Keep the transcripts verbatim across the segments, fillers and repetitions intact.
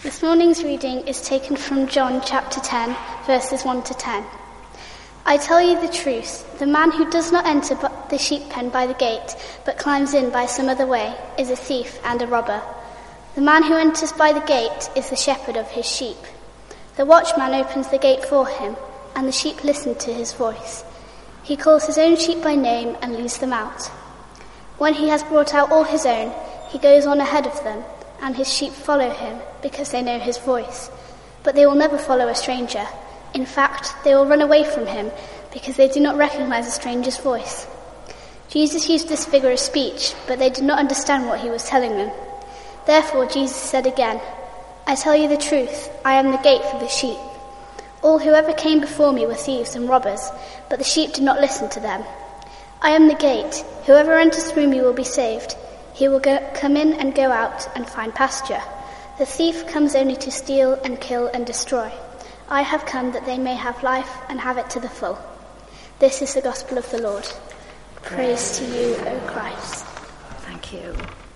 This morning's reading is taken from John chapter ten, verses one to ten. I tell you the truth, the man who does not enter the sheep pen by the gate, but climbs in by some other way, is a thief and a robber. The man who enters by the gate is the shepherd of his sheep. The watchman opens the gate for him, and the sheep listen to his voice. He calls his own sheep by name and leads them out. When he has brought out all his own, he goes on ahead of them, and his sheep follow him because they know his voice. But they will never follow a stranger. In fact, they will run away from him because they do not recognize a stranger's voice. Jesus used this figure of speech, but they did not understand what he was telling them. Therefore Jesus said again, I tell you the truth, I am the gate for the sheep. All who ever came before me were thieves and robbers, but the sheep did not listen to them. I am the gate. Whoever enters through me will be saved. He will go, come in and go out and find pasture. The thief comes only to steal and kill and destroy. I have come that they may have life and have it to the full. This is the gospel of the Lord. Praise to you, O Christ. Thank you.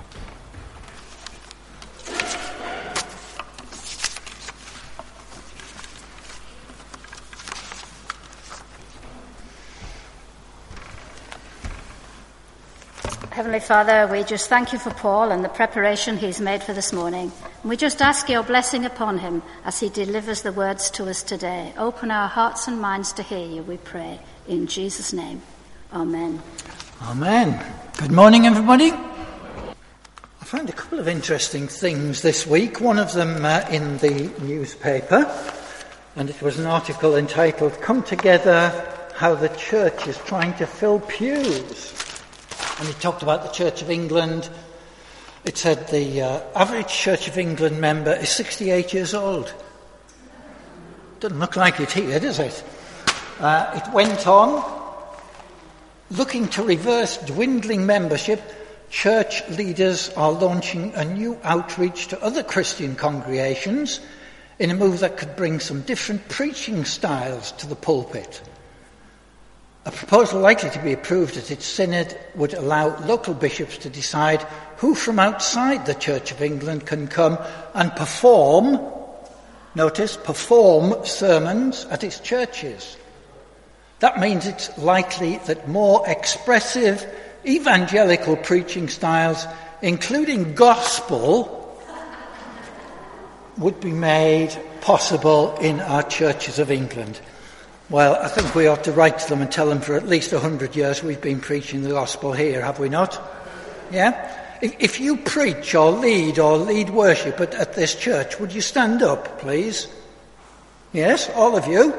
Heavenly Father, we just thank you for Paul and the preparation he's made for this morning. And we just ask your blessing upon him as he delivers the words to us today. Open our hearts and minds to hear you, we pray. In Jesus' name, amen. Amen. Good morning, everybody. I found a couple of interesting things this week. One of them uh, in the newspaper, and it was an article entitled, Come Together, How the Church is Trying to Fill Pews. And it talked about the Church of England. It said the uh, average Church of England member is sixty-eight years old. Doesn't look like it here, does it? Uh, it went on, looking to reverse dwindling membership, church leaders are launching a new outreach to other Christian congregations in a move that could bring some different preaching styles to the pulpit. A proposal likely to be approved at its synod would allow local bishops to decide who from outside the Church of England can come and perform, notice, perform sermons at its churches. That means it's likely that more expressive evangelical preaching styles, including gospel, would be made possible in our churches of England. Well, I think we ought to write to them and tell them for at least a hundred years we've been preaching the gospel here, have we not? Yeah? If, if you preach or lead or lead worship at, at this church, would you stand up, please? Yes, all of you.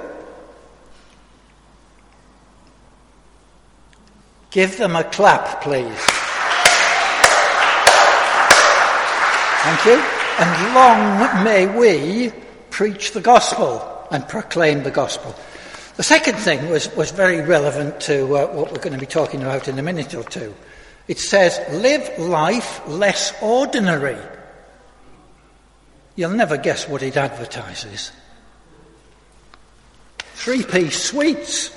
Give them a clap, please. Thank you. And long may we preach the gospel and proclaim the gospel. The second thing was, was very relevant to uh, what we're going to be talking about in a minute or two. It says, live life less ordinary. You'll never guess what it advertises. Three-piece sweets.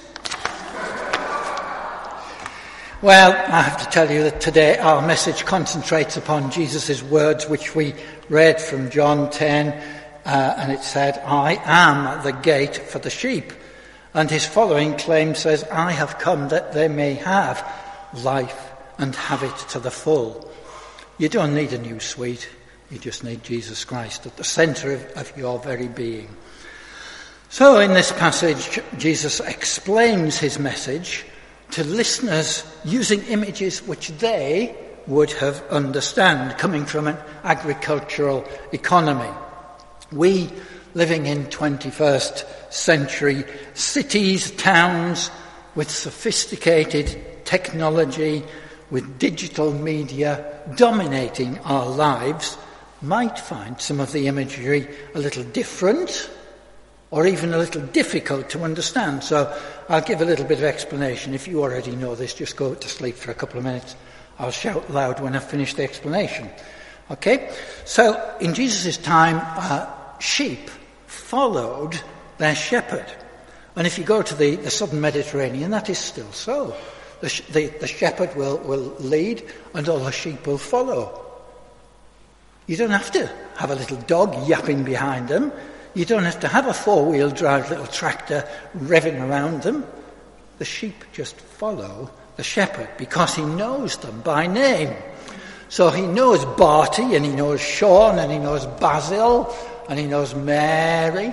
Well, I have to tell you that today our message concentrates upon Jesus' words, which we read from John ten, uh, and it said, I am the gate for the sheep. And his following claim says, I have come that they may have life and have it to the full. You don't need a new sweet. You just need Jesus Christ at the centre of, of your very being. So in this passage, Jesus explains his message to listeners using images which they would have understand, coming from an agricultural economy. We, living in twenty-first century cities, towns, with sophisticated technology, with digital media dominating our lives, might find some of the imagery a little different or even a little difficult to understand. So I'll give a little bit of explanation. If you already know this, just go to sleep for a couple of minutes. I'll shout loud when I've finished the explanation. Okay? So in Jesus' time, uh, sheep followed their shepherd. And if you go to the, the southern Mediterranean, that is still so. The, sh- the, the shepherd will, will lead and all the sheep will follow. You don't have to have a little dog yapping behind them. You don't have to have a four-wheel drive little tractor revving around them. The sheep just follow the shepherd because he knows them by name. So he knows Barty, and he knows Sean, and he knows Basil, and he knows Mary.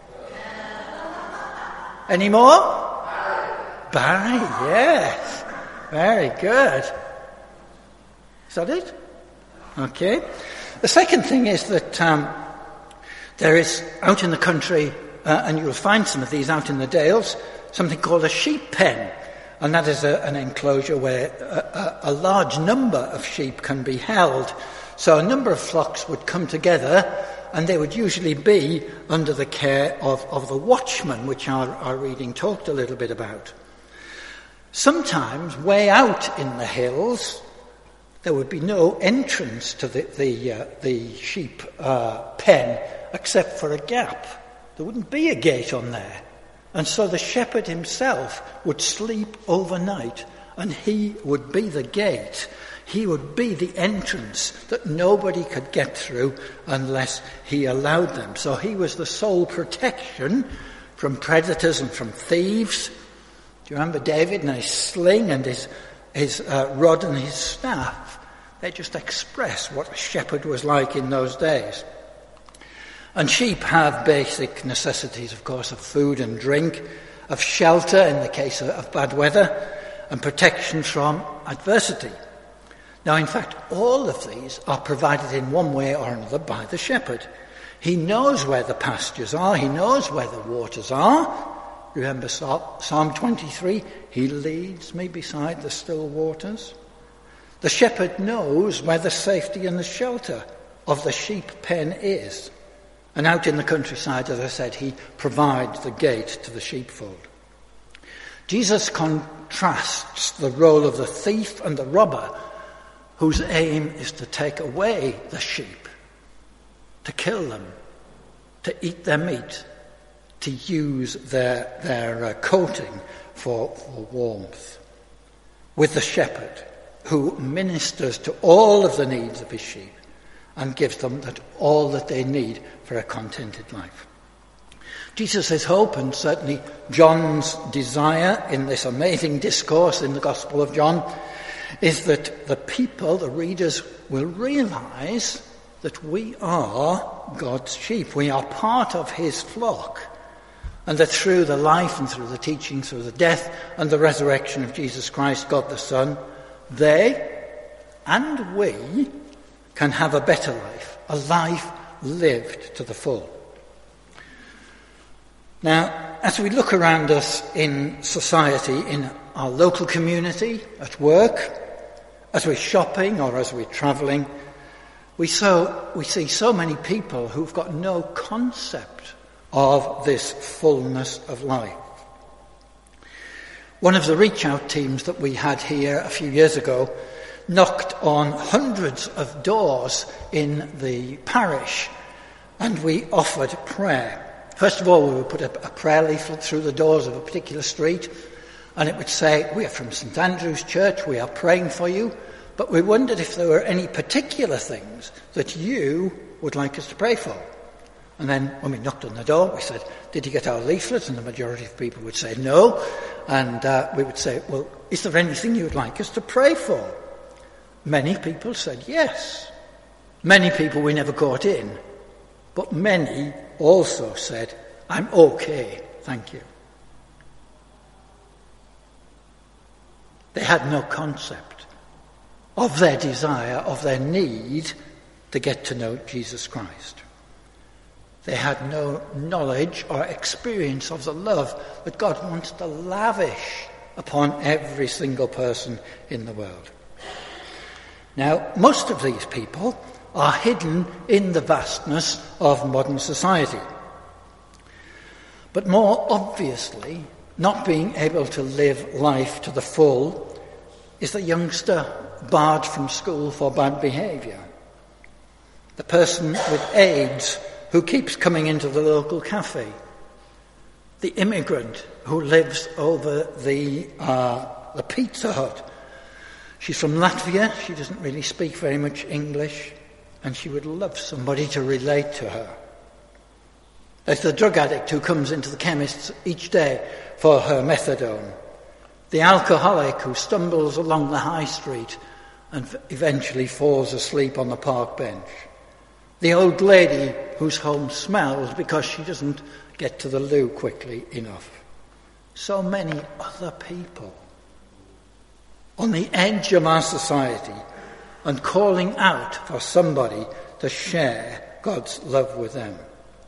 Any more? Barry, yes. Very good. Is that it? Okay. The second thing is that um, there is, out in the country, uh, and you'll find some of these out in the dales, something called a sheep pen. And that is a, an enclosure where a, a, a large number of sheep can be held. So a number of flocks would come together, and they would usually be under the care of, of the watchman, which our, our reading talked a little bit about. Sometimes, way out in the hills, there would be no entrance to the, the, uh, the sheep uh, pen except for a gap. There wouldn't be a gate on there. And so the shepherd himself would sleep overnight, and he would be the gate. He would be the entrance that nobody could get through unless he allowed them. So he was the sole protection from predators and from thieves. Do you remember David and his sling and his, his uh, rod and his staff? They just express what a shepherd was like in those days. And sheep have basic necessities, of course, of food and drink, of shelter in the case of, of bad weather, and protection from adversity. Now, in fact, all of these are provided in one way or another by the shepherd. He knows where the pastures are. He knows where the waters are. Remember Psalm twenty-three, he leads me beside the still waters. The shepherd knows where the safety and the shelter of the sheep pen is. And out in the countryside, as I said, he provides the gate to the sheepfold. Jesus contrasts the role of the thief and the robber, whose aim is to take away the sheep, to kill them, to eat their meat, to use their, their uh, coating for, for warmth, with the shepherd who ministers to all of the needs of his sheep and gives them that all that they need for a contented life. Jesus' hope, and certainly John's desire in this amazing discourse in the Gospel of John, is that the people, the readers, will realize that we are God's sheep. We are part of his flock. And that through the life and through the teaching, through the death and the resurrection of Jesus Christ, God the Son, they and we can have a better life, a life lived to the full. Now, as we look around us in society, in our local community, at work, as we're shopping or as we're travelling, we so we see so many people who've got no concept of this fullness of life. One of the reach-out teams that we had here a few years ago knocked on hundreds of doors in the parish, and we offered prayer. First of all, we would put a, a prayer leaflet through the doors of a particular street, and it would say, "We are from St Andrew's Church, we are praying for you," but we wondered if there were any particular things that you would like us to pray for. And then when we knocked on the door, we said, "Did you get our leaflet?" And the majority of people would say no. And uh, we would say, "Well, is there anything you would like us to pray for?" Many people said yes. Many people we never got in. But many also said, "I'm okay, thank you." They had no concept of their desire, of their need to get to know Jesus Christ. They had no knowledge or experience of the love that God wants to lavish upon every single person in the world. Now, most of these people are hidden in the vastness of modern society. But more obviously, not being able to live life to the full is the youngster barred from school for bad behaviour. The person with AIDS who keeps coming into the local cafe. The immigrant who lives over the, uh, the Pizza Hut. She's from Latvia, she doesn't really speak very much English, and she would love somebody to relate to her. There's the drug addict who comes into the chemist's each day for her methadone. The alcoholic who stumbles along the high street and eventually falls asleep on the park bench. The old lady whose home smells because she doesn't get to the loo quickly enough. So many other people on the edge of our society and calling out for somebody to share God's love with them.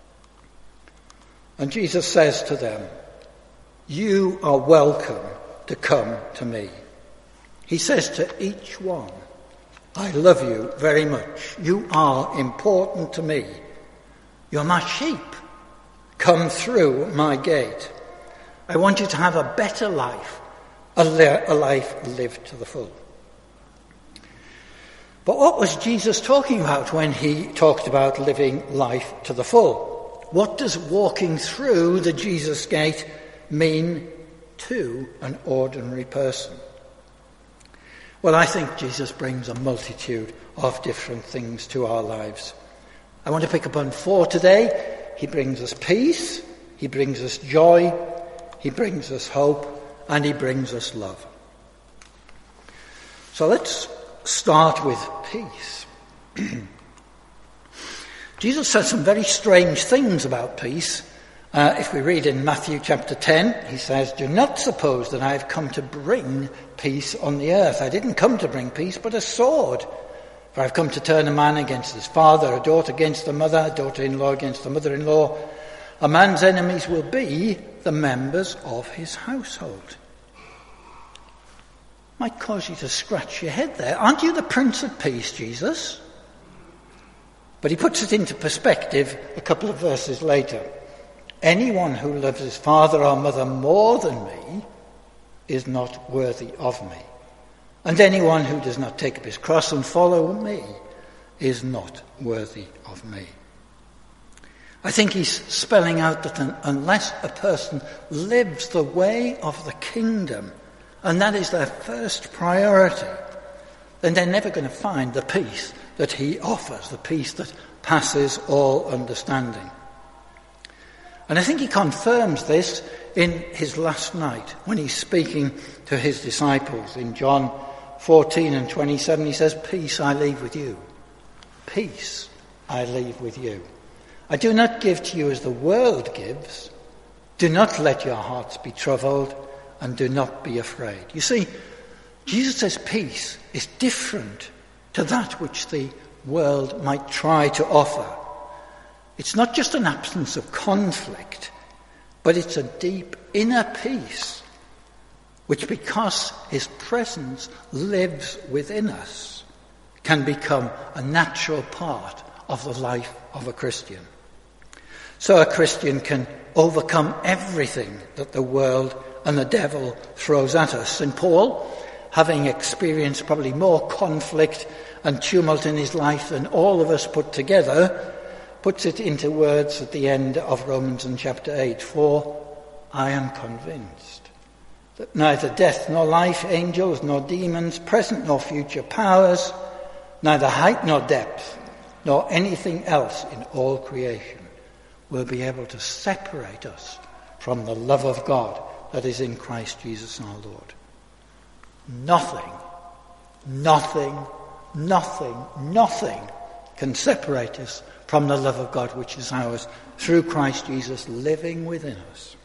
And Jesus says to them, you are welcome to come to me. He says to each one, I love you very much. You are important to me. You're my sheep. Come through my gate. I want you to have a better life, a, li- a life lived to the full. But what was Jesus talking about when he talked about living life to the full? What does walking through the Jesus gate mean to an ordinary person? Well, I think Jesus brings a multitude of different things to our lives. I want to pick up on four today. He brings us peace, he brings us joy, he brings us hope, and he brings us love. So let's start with peace. Jesus says some very strange things about peace. Uh, if we read in Matthew chapter ten, he says, do not suppose that I have come to bring peace on the earth. I didn't come to bring peace, but a sword. For I've come to turn a man against his father, a daughter against a mother, a daughter-in-law against a mother-in-law. A man's enemies will be the members of his household. Might cause you to scratch your head there. Aren't you the Prince of Peace, Jesus? But he puts it into perspective a couple of verses later. Anyone who loves his father or mother more than me is not worthy of me. And anyone who does not take up his cross and follow me is not worthy of me. I think he's spelling out that unless a person lives the way of the kingdom, and that is their first priority, then they're never going to find the peace that he offers, the peace that passes all understanding. And I think he confirms this in his last night when he's speaking to his disciples. In John fourteen and twenty-seven, he says, peace I leave with you. Peace I leave with you. I do not give to you as the world gives. Do not let your hearts be troubled and do not be afraid. You see, Jesus says peace is different to that which the world might try to offer. It's not just an absence of conflict, but it's a deep inner peace, which because his presence lives within us, can become a natural part of the life of a Christian. So a Christian can overcome everything that the world and the devil throws at us. And Paul, having experienced probably more conflict and tumult in his life than all of us put together, puts it into words at the end of Romans in chapter eight. For I am convinced that neither death nor life, angels nor demons, present nor future powers, neither height nor depth, nor anything else in all creation will be able to separate us from the love of God that is in Christ Jesus our Lord. Nothing, nothing, nothing, nothing can separate us from the love of God which is ours through Christ Jesus living within us.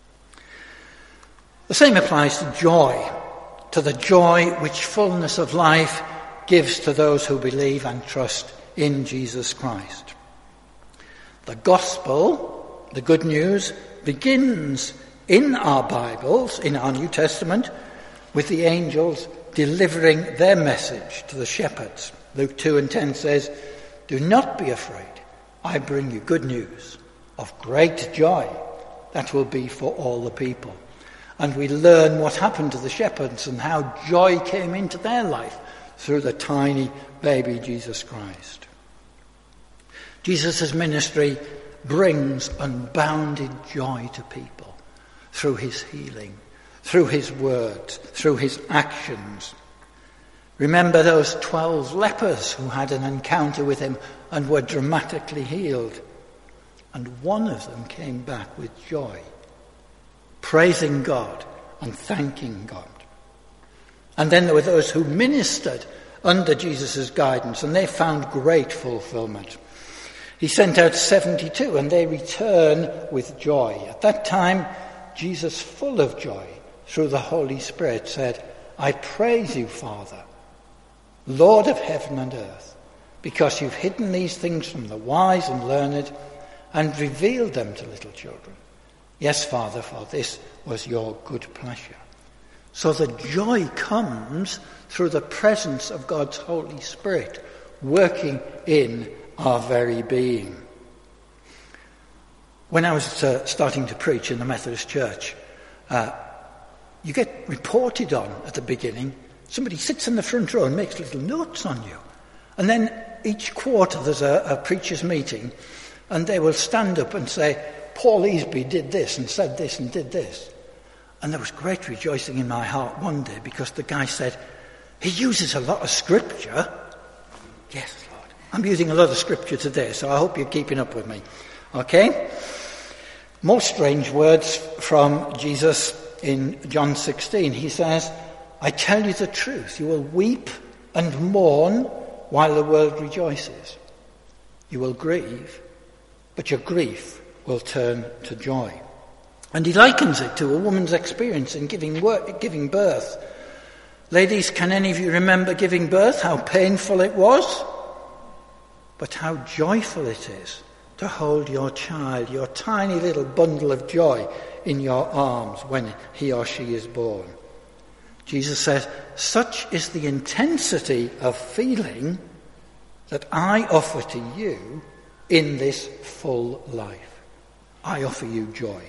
The same applies to joy, to the joy which fullness of life gives to those who believe and trust in Jesus Christ. The gospel, the good news, begins in our Bibles, in our New Testament, with the angels delivering their message to the shepherds. Luke two and ten says, do not be afraid. I bring you good news of great joy that will be for all the people. And we learn what happened to the shepherds and how joy came into their life through the tiny baby Jesus Christ. Jesus' ministry brings unbounded joy to people through his healing, through his words, through his actions. Remember those twelve lepers who had an encounter with him and were dramatically healed. And one of them came back with joy, praising God and thanking God. And then there were those who ministered under Jesus' guidance, and they found great fulfillment. He sent out seventy-two, and they return with joy. At that time, Jesus, full of joy through the Holy Spirit, said, I praise you, Father, Lord of heaven and earth, because you've hidden these things from the wise and learned and revealed them to little children. Yes, Father, for this was your good pleasure. So the joy comes through the presence of God's Holy Spirit working in our very being. When I was uh, starting to preach in the Methodist Church, uh, you get reported on at the beginning. Somebody sits in the front row and makes little notes on you. And then each quarter there's a, a preacher's meeting, and they will stand up and say, Paul Easby did this and said this and did this. And there was great rejoicing in my heart one day because the guy said, he uses a lot of scripture. Yes, Lord. I'm using a lot of scripture today, so I hope you're keeping up with me. Okay? More strange words from Jesus in John sixteen. He says, I tell you the truth, you will weep and mourn while the world rejoices. You will grieve, but your grief will turn to joy. And he likens it to a woman's experience in giving work, giving birth. Ladies, can any of you remember giving birth, how painful it was? But how joyful it is to hold your child, your tiny little bundle of joy, in your arms when he or she is born. Jesus says, such is the intensity of feeling that I offer to you in this full life. I offer you joy.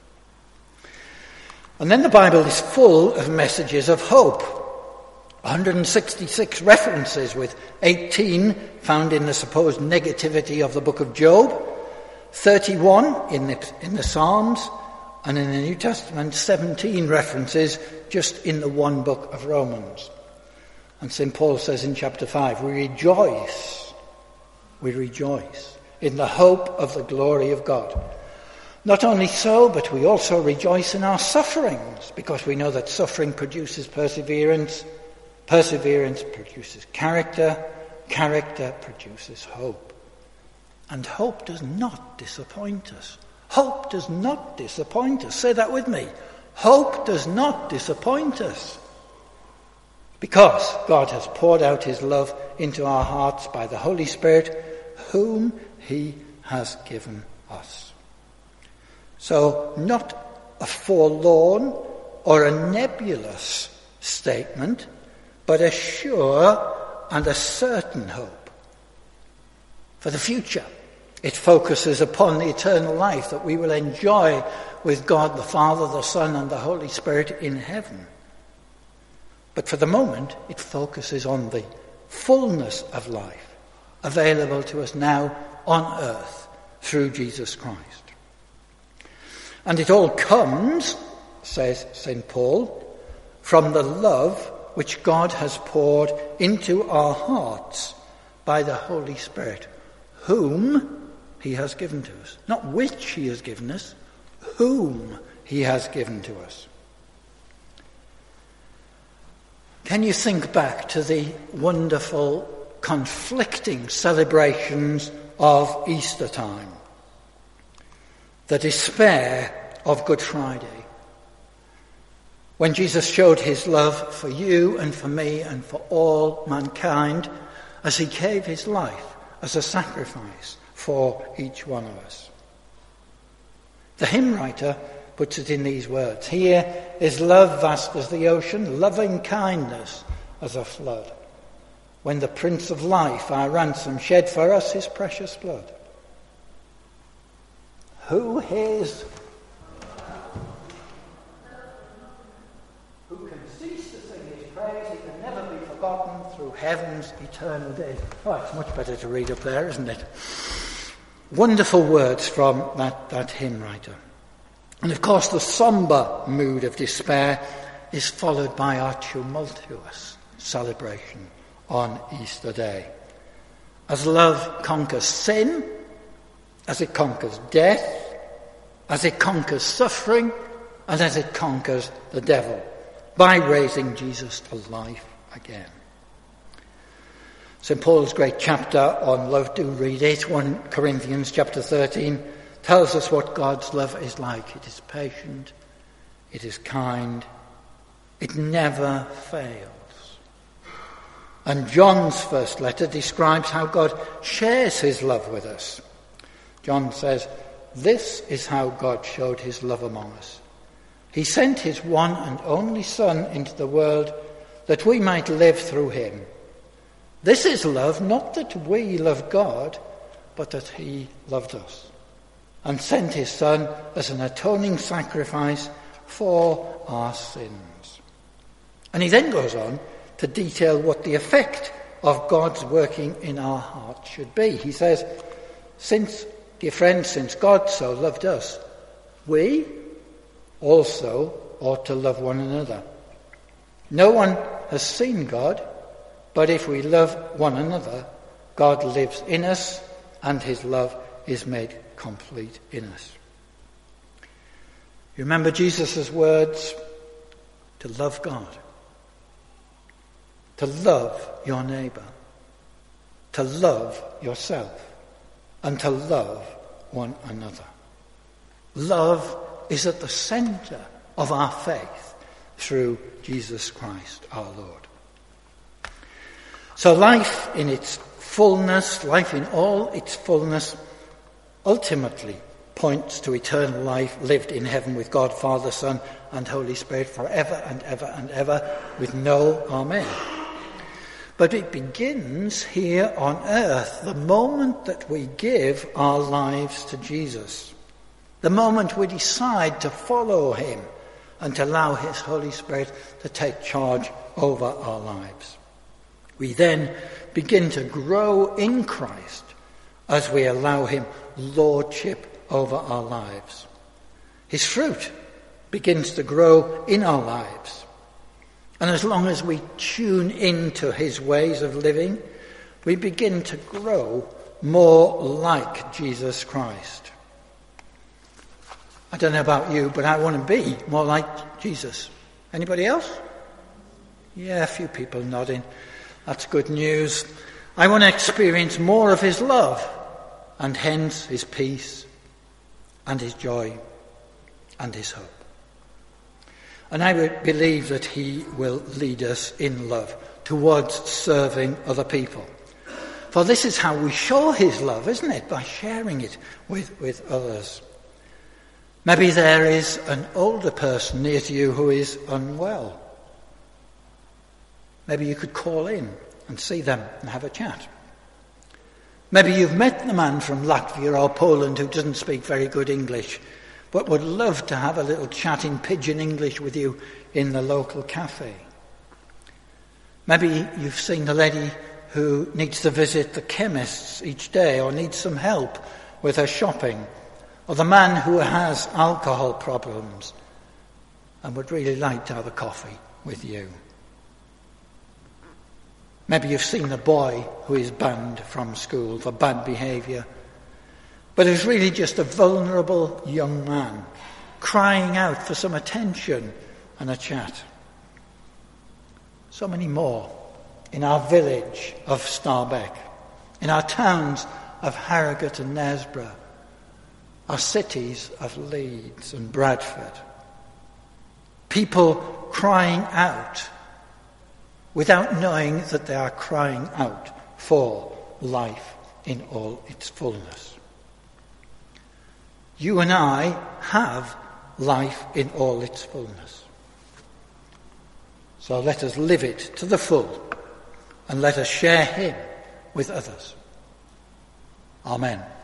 And then the Bible is full of messages of hope. one hundred sixty-six references, with eighteen found in the supposed negativity of the book of Job, thirty-one in the, in the Psalms, and in the New Testament, seventeen references just in the one book of Romans. And Saint Paul says in chapter five, we rejoice, we rejoice in the hope of the glory of God. Not only so, but we also rejoice in our sufferings, because we know that suffering produces perseverance, perseverance produces character, character produces hope. And hope does not disappoint us. Hope does not disappoint us. Say that with me. Hope does not disappoint us. Because God has poured out his love into our hearts by the Holy Spirit, whom he has given us. So, not a forlorn or a nebulous statement, but a sure and a certain hope for the future. It focuses upon the eternal life that we will enjoy with God the Father, the Son, and the Holy Spirit in heaven. But for the moment, it focuses on the fullness of life available to us now on earth through Jesus Christ. And it all comes, says Saint Paul, from the love which God has poured into our hearts by the Holy Spirit, whom he has given to us. Not which he has given us, whom he has given to us. Can you think back to the wonderful, conflicting celebrations of Easter time? The despair of Good Friday, when Jesus showed his love for you and for me and for all mankind as he gave his life as a sacrifice for each one of us. The hymn writer puts it in these words: here is love vast as the ocean, loving kindness as a flood, when the Prince of Life, our ransom, shed for us his precious blood. Who is, who can cease to sing his praise? He can never be forgotten through heaven's eternal days. Oh, it's much better to read up there, isn't it? Wonderful words from that, that hymn writer. And of course the sombre mood of despair is followed by our tumultuous celebration on Easter Day. As love conquers sin, as it conquers death, as it conquers suffering, and as it conquers the devil, by raising Jesus to life again. Saint Paul's great chapter on love, do read it, First Corinthians chapter thirteen, tells us what God's love is like. It is patient, it is kind, it never fails. And John's first letter describes how God shares his love with us. John says, "This is how God showed his love among us. He sent his one and only Son into the world that we might live through him. This is love, not that we loved God, but that he loved us and sent his Son as an atoning sacrifice for our sins." And he then goes on to detail what the effect of God's working in our hearts should be. He says, "Since, dear friends, since God so loved us, we also ought to love one another. No one has seen God, but if we love one another, God lives in us and his love is made complete in us." You remember Jesus' words? To love God, to love your neighbour, to love yourself, and to love one another. Love is at the centre of our faith through Jesus Christ our Lord. So life in its fullness, life in all its fullness, ultimately points to eternal life lived in heaven with God, Father, Son, and Holy Spirit forever and ever and ever with no amen. But it begins here on earth, the moment that we give our lives to Jesus, the moment we decide to follow him and to allow his Holy Spirit to take charge over our lives. We then begin to grow in Christ as we allow him lordship over our lives. His fruit begins to grow in our lives. And as long as we tune into his ways of living, we begin to grow more like Jesus Christ. I don't know about you, but I want to be more like Jesus. Anybody else? Yeah, a few people nodding. That's good news. I want to experience more of his love, and hence his peace and his joy and his hope. And I would believe that he will lead us in love towards serving other people. For this is how we show his love, isn't it? By sharing it with, with others. Maybe there is an older person near to you who is unwell. Maybe you could call in and see them and have a chat. Maybe you've met the man from Latvia or Poland who doesn't speak very good English, but would love to have a little chat in pidgin English with you in the local cafe. Maybe you've seen the lady who needs to visit the chemists each day or needs some help with her shopping, or the man who has alcohol problems and would really like to have a coffee with you. Maybe you've seen the boy who is banned from school for bad behaviour, but is really just a vulnerable young man crying out for some attention and a chat. So many more in our village of Starbeck, in our towns of Harrogate and Knaresborough, our cities of Leeds and Bradford. People crying out without knowing that they are crying out for life in all its fullness. You and I have life in all its fullness. So let us live it to the full and let us share him with others. Amen.